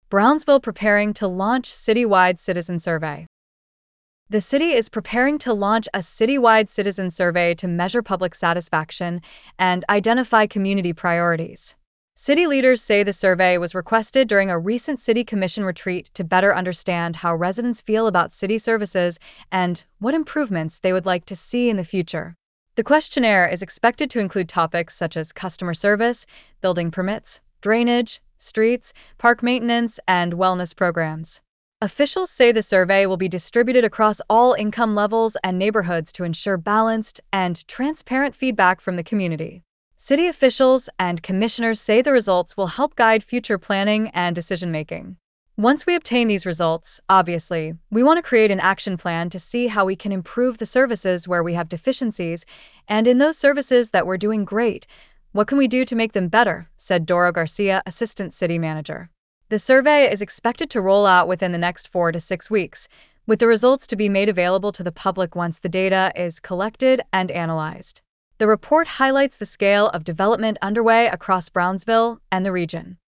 Brownsville preparing to launch citywide citizen survey. The city is preparing to launch a citywide citizen survey to measure public satisfaction and identify community priorities. City leaders say the survey was requested during a recent City Commission retreat to better understand how residents feel about city services and what improvements they would like to see in the future. The questionnaire is expected to include topics such as customer service, building permits, drainage, streets, park maintenance, and wellness programs. Officials say the survey will be distributed across all income levels and neighborhoods to ensure balanced and transparent feedback from the community. City officials and commissioners say the results will help guide future planning and decision-making. Once we obtain these results, obviously, we want to create an action plan to see how we can improve the services where we have deficiencies, and in those services that we're doing great, what can we do to make them better, said Doro Garcia, Assistant City Manager. The survey is expected to roll out within the next 4 to 6 weeks, with the results to be made available to the public once the data is collected and analyzed. The report highlights the scale of development underway across Brownsville and the region.